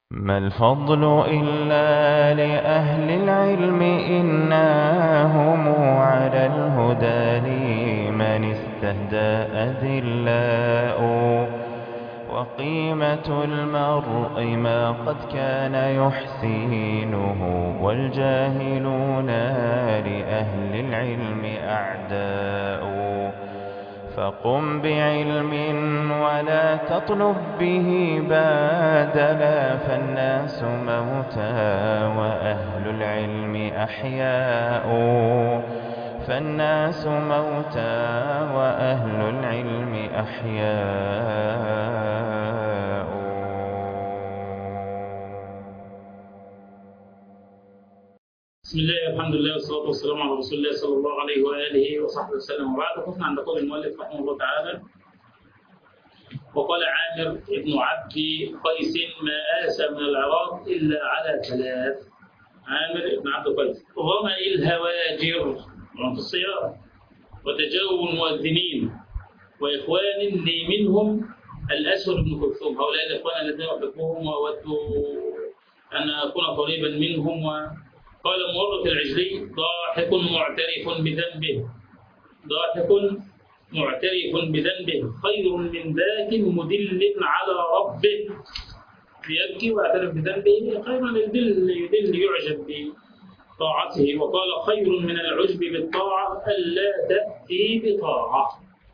ما الفضل إلا لأهل العلم إنهم على الهدى لمن استهدى أذلاء وقيمة المرء ما قد كان يحسينه والجاهلون لأهل العلم أعداء فقم بعلم ولا تطلب به بادلا فالناس موتى وأهل العلم أحياء فالناس موتى وأهل العلم أحياء. بسم الله والحمد لله والصلاة والسلام على رسول الله صلى الله عليه وآله وصحبه وسلم. وبعد وقفنا عند قول المؤلف رحمه الله تعالى: وقال عامر بن عبد قيس: ما آسى من العراق إلا على ثلاث. عامر بن عبد قيس: ظمأ الهواجر في الصيام، وتجاوب المؤذنين، وإخوان لي منهم الأسود بن كلثوم. هؤلاء الإخوان الذين أحبهم وأودوا أن أكون قريبا منهم. قال مورث العجلي: ضاحك معترف بذنبه، ضاحك معترف بذنبه خير من ذاك مدل على ربه. يبكي ويعترف بذنبه خير من يدل يعجب بطاعته. وقال: خير من العجب بالطاعة ألا تأتي بطاعة.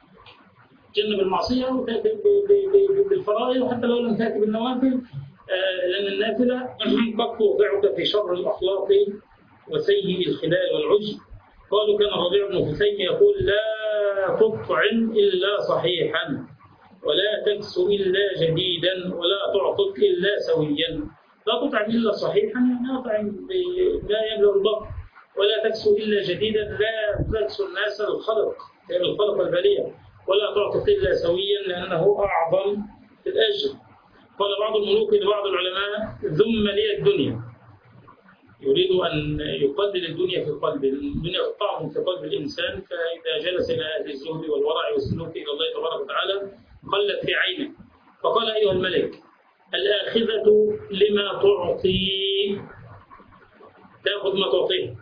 جنب المعصية وتأتي بالفرائض، وحتى لو لم تأتي بالنوافل، لأن النافلة قد توقعك في شر الأخلاق وسيء الخلال والعجب. قالوا: كان الربيع بن حسين يقول: لا تطعم إلا صحيحا، ولا تكس إلا جديدا، ولا تعطك إلا سويا. لا تطعم إلا صحيحا يعني أطعم بما يملأ البطن، ولا تكس إلا جديدا لا تكس الناس الخلق البلية، ولا تعطك إلا سويا لأنه أعظم في الأجر. قال بعض الملوك لبعض العلماء: ذم لي الدنيا. يريد أن يقلل الدنيا في قلبه. الدنيا طعم في قلب الإنسان، فإذا جلس إلى أهل الزهد والورع والسلوك إلى الله تبارك وتعالى قلت في عينه. فقال: أيها الملك، الآخذة لما تعطي تأخذ ما تعطيه،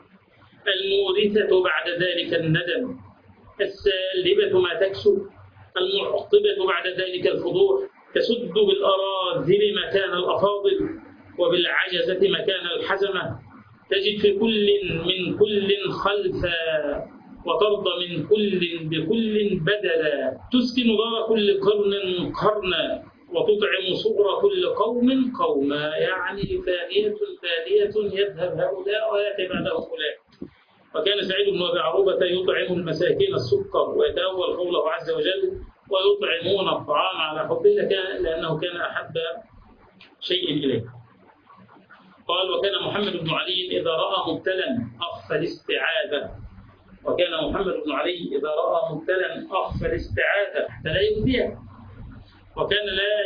المورثة بعد ذلك الندم، السالبة ما تكسب، المعقبة بعد ذلك الفضوح، تسد بالأراذل مكان الأفاضل، وبالعجزة مكان الحزمة، تجد في من كل خلفا، وترضى من كل بكل بدلا، تسكن دار كل قرن قرنا، وتطعم صغر كل قوم قوما. يعني ثانية يذهب هؤلاء ويأتي بعدهم هؤلاء. وكان سعيد بن أبي عروبة يطعم المساكين السكر، ويتأول قوله عز وجل: ويطعمون الطعام على حبه، لأنه كان أحب شيء إليه. قال: وكان محمد بن علي إذا رأى مبتلا أخفى الاستعاذة. وكان محمد بن علي إذا رأى مبتلا أخفى الاستعاذة حتى لا يؤذيه. وكان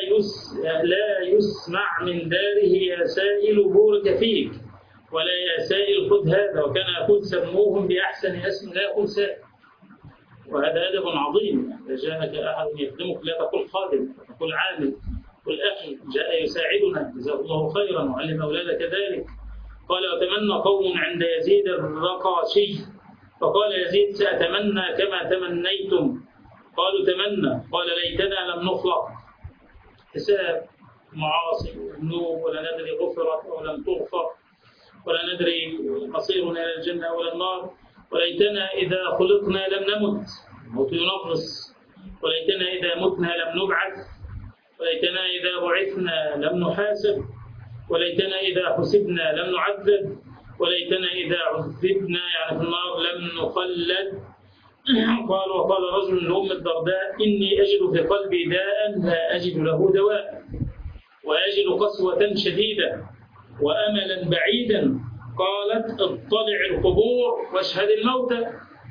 لا يسمع من داره: يا سائل بورك فيك، ولا يا سائل خذ هذا. وكان يقول: سموهم بأحسن اسم لا يقول سائل. وهذا أدب عظيم. إذا جاءك أحد يخدمك لا تقول خادم، تقول عامل. قل: أخي جاء يساعدنا جزاه الله خيرا، وعلم أولادك ذلك. قال: وتمنى قوم عند يزيد الرقاشي، فقال يزيد: سأتمنى كما تمنيتم. قالوا: تمنى. قال: ليتنا لم نخلق. حساب معاصي وذنوب، ولا ندري غفرت أو لم تغفر، ولا ندري مصيرنا إلى الجنة أو إلى النار. وليتنا إذا خلقنا لم نمت، الموت ينغص. وليتنا إذا متنا لم نبعث. وليتنا إذا بعثنا لم نحاسب. وليتنا إذا حسبنا لم نعذب. وليتنا إذا عذبنا يعني في النار لم نخلد. قال: وقال رجل لأم الدرداء: إني أجد في قلبي داء لا أجد له دواء، وأجد قسوة شديدة وأملا بعيدا. قالت: اطلع القبور واشهد الموتى.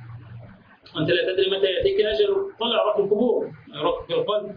أنت لا تدري متى يأتيك أجل. طلع روح القبور، روح في القلب.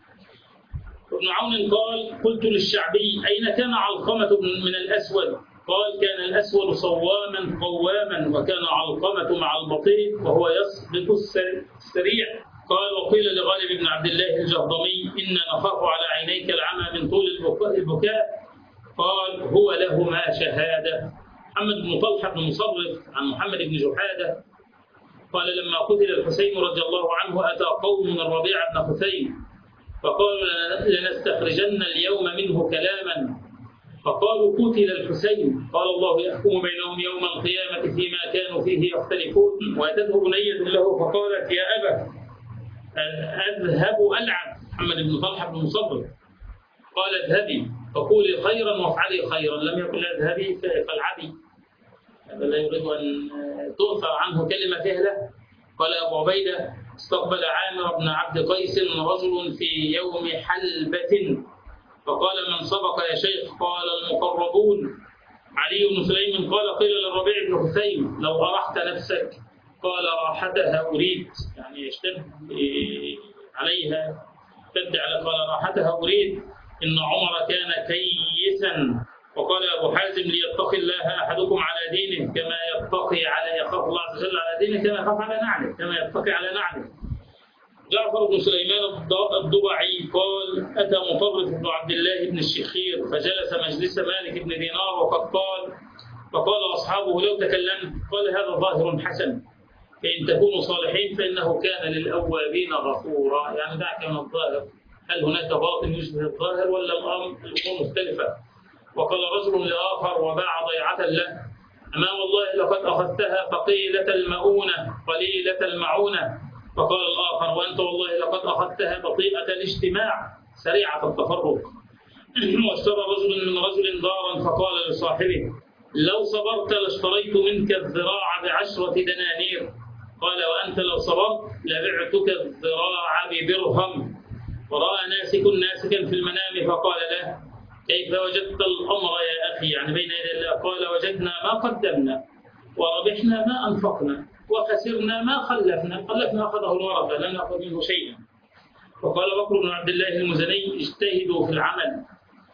ابن عون قال: قلت للشعبي: أين كان علقمة من الأسود؟ قال: كان الأسود صواما قواما، وكان علقمة مع البطيء وهو يسبق السريع. قال: وقيل لغالب بن عبد الله الجهضمي: إنا نخاف على عينيك العمى من طول البكاء. قال هو لهما شهادة. محمد بن طلحة بن مصرف عن محمد بن جحادة قال لما قتل الحسين رضي الله عنه أتى قوم الربيع بن خثيم فقالوا لنستخرجن اليوم منه كلاما، فقالوا قتل الحسين، قال الله يحكم بينهم يوم القيامة فيما كانوا فيه يختلفون. وأتته بنية له فقالت يا أبا أذهب ألعب. محمد بن طلحة بن مصرف قال اذهبي فقولي خيرا وافعلي خيرا، لم يقل اذهبي فالعبي، هذا لا يريد أن تؤثر عنه كلمة فهلة. قال أبو عبيدة استقبل عامر بن عبد قيس رجل في يوم حلبة فقال من سبق يا شيخ؟ قال المقربون. علي بن سليم قال قيل للربيع بن خثيم لو أرحت نفسك؟ قال راحتها أريد، يعني يشتد عليها قال راحتها أريد إن عمر كان كيسا. وقال أبو حازم ليتقي الله أحدكم على دينه كما يخاف الله عز وجل على دينه كما يخاف على نعله، كما يتقي على نعله. جعفر بن سليمان الضبعي قال أتى مطرف بن عبد الله بن الشخير فجلس مجلس مالك بن دينار فقال أصحابه لو تكلمت؟ قال هذا ظاهر حسن، فإن تكونوا صالحين فإنه كان للأوابين غفورا. يعني دعك من الظاهر، هل هناك باطن يشبه الظاهر ولا الأمور مختلفة؟ وقال رجل لآخر وباع ضيعة له أما والله لقد أخذتها فقيلة المؤونة قليلة المعونة. فقال الآخر وأنت والله لقد أخذتها بطيئة الاجتماع سريعة التفرق. واشترى رجل من رجل دارا فقال لصاحبه لو صبرت لاشتريت منك الذراع ب10 دنانير. قال وأنت لو صبرت لبعتك الذراع ب1 ورأى ناسكا في المنام فقال له كيف وجدت الأمر يا أخي؟ يعني بين يدي الله. قال وجدنا ما قدمنا وربحنا ما أنفقنا وخسرنا ما خلفنا أخذه الورثة لم نأخذ منه شيئا. وقال بكر بن عبد الله المزني اجتهدوا في العمل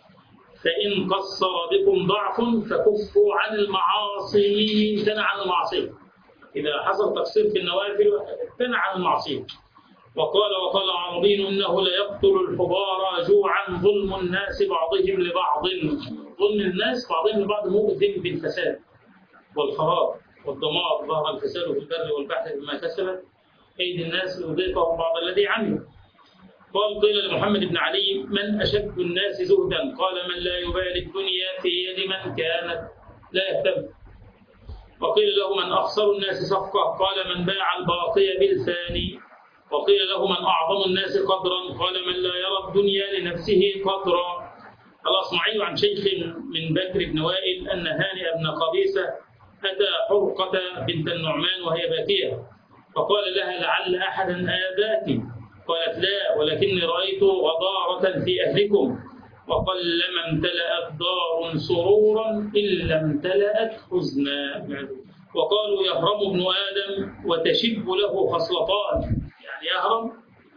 فإن قصر بكم ضعف فكفوا عن المعاصي، امتنع عن المعصية. إذا حصل تقصير في النوافل امتنع عن المعصية. وقال عربي إنه ليقتل الحبار جوعا ظلم الناس بعضهم لبعض. ظلم الناس بعضهم لبعض مؤذن بالفساد والخراب والدمار، ظهر الفساد في البر والبحر بما كسبت أيدي الناس ليذيقهم بعض الذي عملوا. قيل لمحمد بن علي من أشد الناس زهدا؟ قال من لا يبالي الدنيا في يد من كانت لا يهتم. وقيل له من أخسر الناس صفقة؟ قال من باع الباقي بالفاني. وقيل له من أعظم الناس قدرا؟ قال من لا يرى الدنيا لنفسه قدرا. الأصمعي عن شيخ من بكر بن وائل أن هانئ بن قبيسة أتى حرقة بنت النعمان وهي باكية فقال لها لعل أحدا آذاك؟ قالت لا ولكني رأيت غضارة في أهلكم وقلما امتلأت دار سرورا إلا امتلأت حزنا. وقالوا يهرم ابن آدم وتشب له خصلتان، يعني يهرم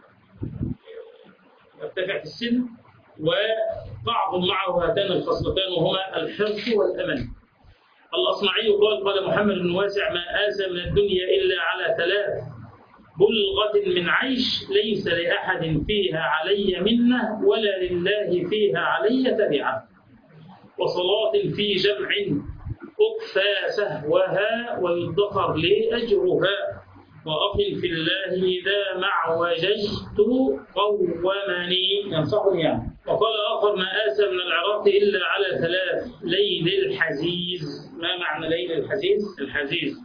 يرتفع في السن وتعظم معه هاتان الخصلتان وهما الحرص والأمل. الأصمعي قال محمد بن واسع ما آسى من الدنيا إلا على 3: بلغة من عيش ليس لأحد فيها علي منة ولا لله فيها علي تبعة، وصلاة في جمع أكفى سهوها ويدخر لي أجرها، وأخ في الله إذا معوججت قومني ينصحني يعني. وقال آخر ما آسى من العراق إلا على 3: ليل الحزيز. ما معنى ليل الحزيز؟ الحزيز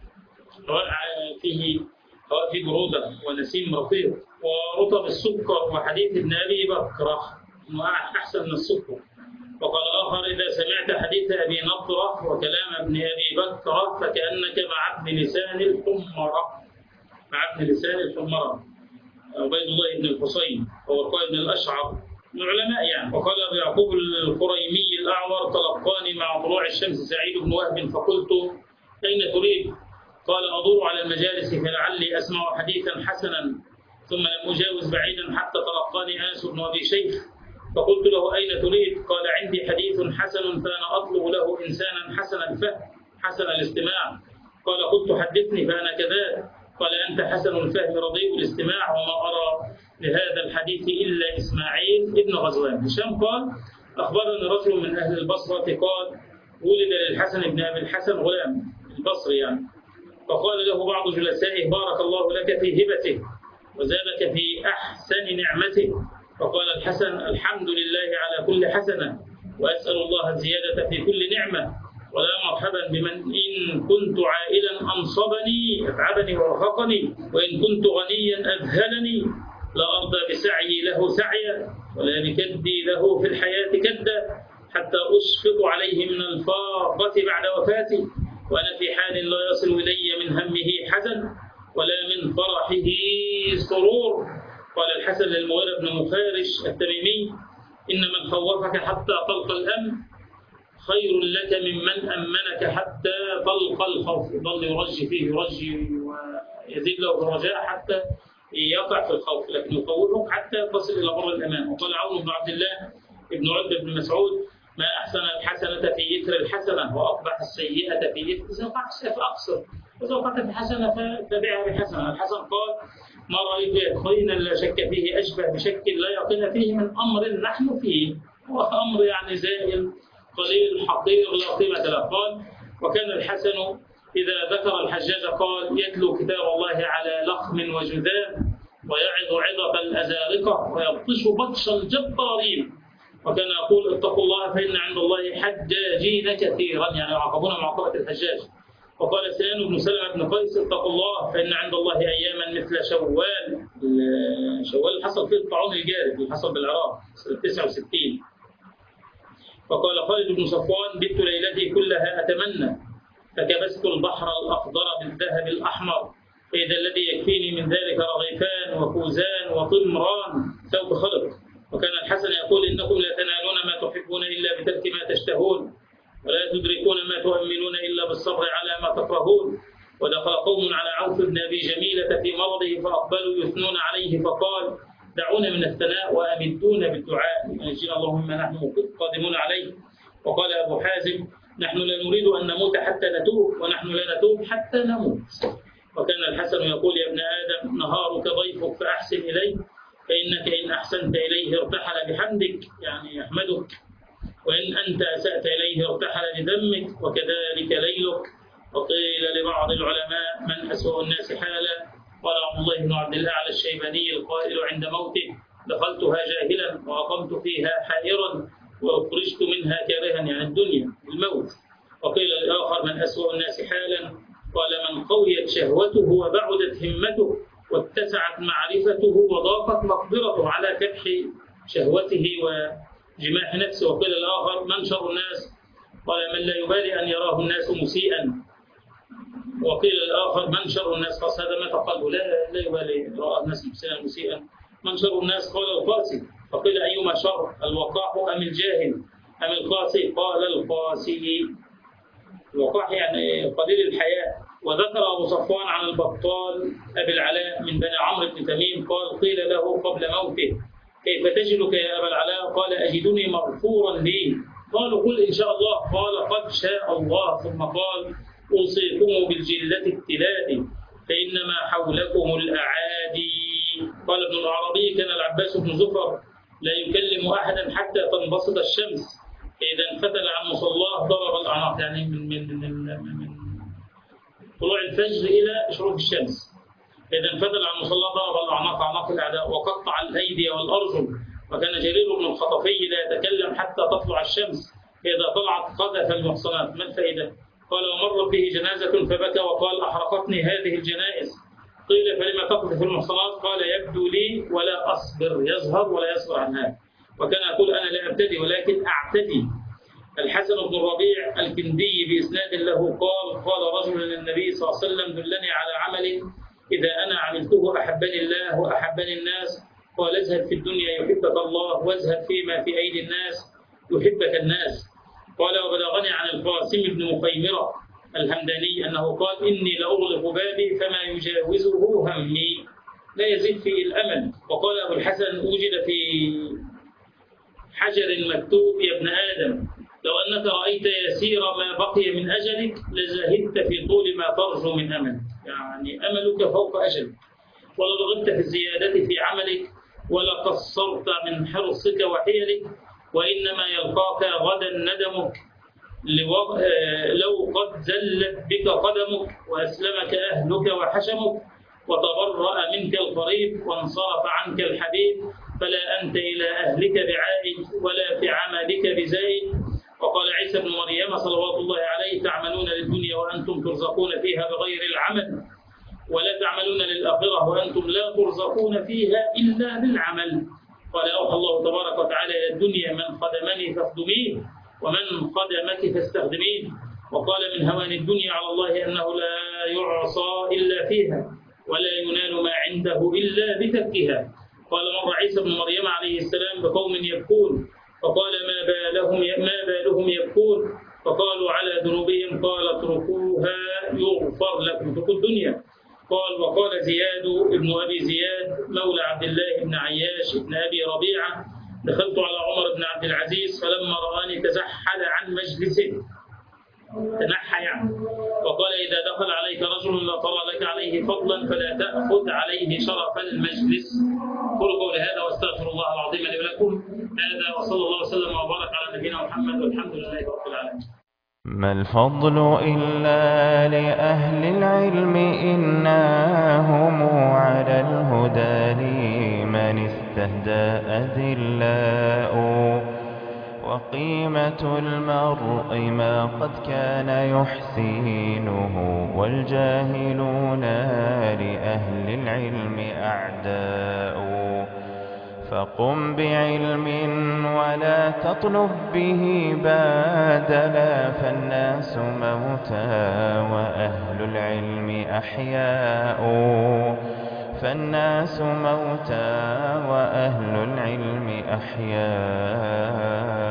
فيه في برودة ونسيم رفيق ورطب السكر وحديث ابن أبي بكر أنه أحسن من السكر. وقال آخر إذا سمعت حديث أبي نضرة وكلام ابن أبي بكر فكأنك مع ابن لسان الحمرة. عبيد الله بن الحصين هو القائد بن الأشعر من العلماء يعني. وقال أبو يعقوب القريمي الأعور تلقاني مع طلوع الشمس سعيد بن وهب فقلت أين تريد؟ قال أدور على المجالس فلعلي أسمع حديثا حسنا، ثم لم أجاوز بعيدا حتى تلقاني أنس بن أبي شيخ فقلت له أين تريد؟ قال عندي حديث حسن فأنا أطلب له إنسانا حسن الفهم حسن الاستماع. قال قلت حدثني فأنا كذلك. قال أنت حسن الفهم رديء الاستماع وما أرى لهذا الحديث إلا إسماعيل ابن غزوان. هشام قال أخبرني رجل من أهل البصرة قال ولد للحسن بن أبي الحسن غلام البصري يعني، فقال له بعض جلسائه بارك الله لك في هبته وزادك في أحسن نعمته، فقال الحسن الحمد لله على كل حسنة وأسأل الله الزيادة في كل نعمة، ولا مرحبا بمن إن كنت عائلا أنصبني أتعبني ورهقني، وإن كنت غنيا أذهلني، لا أرضى بسعي له سعيا ولا بكدي له في الحياة كدا، حتى أشفق عليه من الفاقة بعد وفاتي، وأنا في حال لا يصل إلي من همه حزن ولا من فرحه سرور. قال الحسن للمغيرة بن مخارش التميمي إن من خوفك حتى تلقى الأمن خير لك ممن أمنك حتى تلقى الخوف. ظل يرجي فيه يرجي ويزيد له الرجاء حتى يقع في الخوف، لكن يخوفك حتى تصل إلى بر الأمان. وقال عون بن عبد الله ابن عتبة بن مسعود ما أحسن الحسنة في إثر الحسنة وأقبح السيئة في إثر. إذا وقعت فأقصر، وإذا وقعت في حسنة فتبعها بحسنة. الحسن قال ما رأيت يقينا لا شك فيه أشبه بشك لا يقين فيه من أمر نحن فيه، وأمر يعني زائل قليل حقير لا قيمة له. قال وكان الحسن إذا ذكر الحجاج قال يتلو كتاب الله على لخم وجذام ويعظ عظة الأزارقة ويبطش بطش الجبارين، وكان يقول اتقوا الله فإن عند الله حجاجين كثيرا، يعني يعاقبون معاقبة الحجاج. وقال سنان بن سلمة بن قيس اتقوا الله فإن عند الله أياما مثل شوال. شوال حصل فيه الطاعون الجارف اللي حصل بالعراق سنة 69. وقال خالد بن صفوان بت ليلتي كلها أتمنى فكبست البحر الأخضر بالذهب الأحمر، فإذا الذي يكفيني من ذلك رغيفان وكوزان وطمران ثوب خلق. وكان الحسن يقول إنكم لا تنالون ما تحبون إلا بترك ما تشتهون، ولا تدركون ما تؤمنون إلا بالصبر على ما تكرهون. ودخل قوم على عوف بن أبي جميلة في مرضه فأقبلوا يثنون عليه فقال دعونا من الثناء وأمدونا بالدعاء ينجينا اللهم نحن قادمون عليه. وقال أبو حازم نحن لا نريد أن نموت حتى نتوب، ونحن لا نتوب حتى نموت. وكان الحسن يقول يا ابن آدم نهارك ضيفك فأحسن إليه، فإنك إن أحسنت إليه ارتحل بحمدك يعني يحمدك، وإن أنت أسأت إليه ارتحل بذمك، وكذلك ليلك. وقيل لبعض العلماء من أسوأ الناس حالا؟ قال عبد الله بن عبد الأعلى الشيباني القائل عند موته دخلتها جاهلا وأقمت فيها حائرا وأخرجت منها كارها، يعني الدنيا الموت. وقيل الآخر من أسوأ الناس حالا؟ قال من قويت شهوته وبعدت همته واتسعت معرفته وضاقت مقدرته على كبح شهوته وجماح نفسه. وقيل الآخر من شر الناس؟ قال من لا يبالي أن يراه الناس مسيئا. وقيل الآخر من شر الناس؟ قال هذا ما تقال لا يبالي رأى الناس مسيئا. من شر الناس؟ قال القاسي. فقيل أيما شر الوقاح أم الجاهل أم القاسي؟ قال القاسي. الوقاح يعني قليل الحياء. وذكر أبو صفوان عن البطال أبي العلاء من بني عمرو بن تميم قال قيل له قبل موته كيف تجدك يا أبا العلاء؟ قال أجدني مغفورا لي. قالوا قل إن شاء الله. قال قد شاء الله. ثم قال أوصيكم بالجلة التلاد فإنما حولكم الأعادي. قال ابن العربي كان العباس بن زفر لا يكلم أحدا حتى تنبسط الشمس، فإذا انفتل عن مصلاه ضرب الأعناق، يعني من طلوع الفجر إلى شروق الشمس. إذا انفتل عن مصلاه ضرب الأعناق أعناق الأعداء وقطع الأيدي والأرجل. وكان جرير بن الخطفي لا يتكلم حتى تطلع الشمس، فإذا طلعت قذف المحصنات. ما الفائدة؟ قال ومرت به جنازة فبكى وقال أحرقتني هذه الجنائز. قيل فلما تقذف المحصنات؟ قال يبدو لي ولا أصبر، يظهر ولا يصبر عنها. وكان يقول أنا لا أبتدي ولكن أعتدي. الحسن بن الربيع الكندي بإسناد له قال رجل للنبي صلى الله عليه وسلم دلني على عمل إذا أنا عملته أحبني الله وأحبني الناس. قال ازهد في الدنيا يحبك الله، وازهد فيما في أيدي الناس يحبك الناس. قال وبلغني عن القاسم بن مخيمرة الهمداني أنه قال إني لأغلق بابي فما يجاوزه همي، لا يزيد فيه الأمل. وقال أبو الحسن وجد في حجر مكتوب يا ابن آدم لو أنك رأيت يسير ما بقي من أجلك لزهدت في طول ما ترجو من أمل، يعني أملك فوق أجلك، ولرغبت في الزيادة في عملك، ولا قصرت من حرصك وحيلك، وإنما يلقاك غدا ندمك لو قد زلت بك قدمك وأسلمك أهلك وحشمك وتبرأ منك القريب وانصرف عنك الحبيب، فلا أنت إلى أهلك بعائد ولا في عملك بزائد. وقال عيسى بن مريم صلوات الله عليه: تعملون للدنيا وأنتم ترزقون فيها بغير العمل، ولا تعملون للآخرة وأنتم لا ترزقون فيها إلا بالعمل. قال: أوحى الله تبارك وتعالى إلى الدنيا: من خدمني فاخدميه، ومن خدمك فاستخدميه. وقال: من هوان الدنيا على الله أنه لا يعصى إلا فيها، ولا ينال ما عنده إلا بتركها. قال مر عيسى بن مريم عليه السلام بقوم يبكون، فقال: ما بالهم يبكون؟ فقالوا: على ذنوبهم. قال: اتركوها يغفر لكم. اتركوا الدنيا. قال: وقال زياد بن أبي زياد مولى عبد الله بن عياش بن أبي ربيعة: دخلت على عمر بن عبد العزيز فلما رآني تزحل عن مجلسه، تنحى يعني، وقال: إذا دخل عليك رجل لا ترى لك عليه فضلا فلا تأخذ عليه شرف المجلس. قولوا قولي هذا واستغفر الله العظيم لي ولكم. هذا وصلى الله وسلم وبارك على نبينا محمد والحمد لله رب العالمين. ما الفضل إلا لأهل العلم إنهم على الهدى لمن استهدى أذلاء، وقيمة المرء ما قد كان يحسينه، والجاهلون لأهل العلم أعداء. فقم بعلم ولا تطلب به بادلا، فالناس موتى وأهل العلم أحياء. فالناس موتى وأهل العلم أحياء.